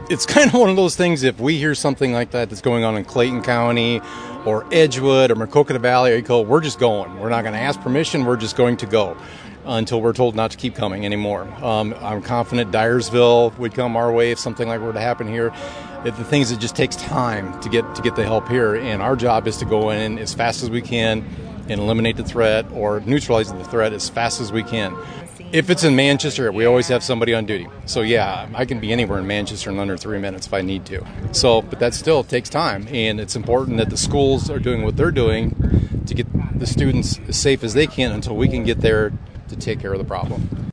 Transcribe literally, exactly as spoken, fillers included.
It's kind of one of those things, if we hear something like that that's going on in Clayton County or Edgewood or Maquoketa Valley or Eco, we're just going. We're not going to ask permission. We're just going to go until we're told not to keep coming anymore. Um, I'm confident Dyersville would come our way if something like were to happen here. The things, it just takes time to get to get the help here, and our job is to go in as fast as we can and eliminate the threat or neutralize the threat as fast as we can. If it's in Manchester, we always have somebody on duty. So yeah, I can be anywhere in Manchester in under three minutes if I need to. So, but that still takes time, and it's important that the schools are doing what they're doing to get the students as safe as they can until we can get there to take care of the problem.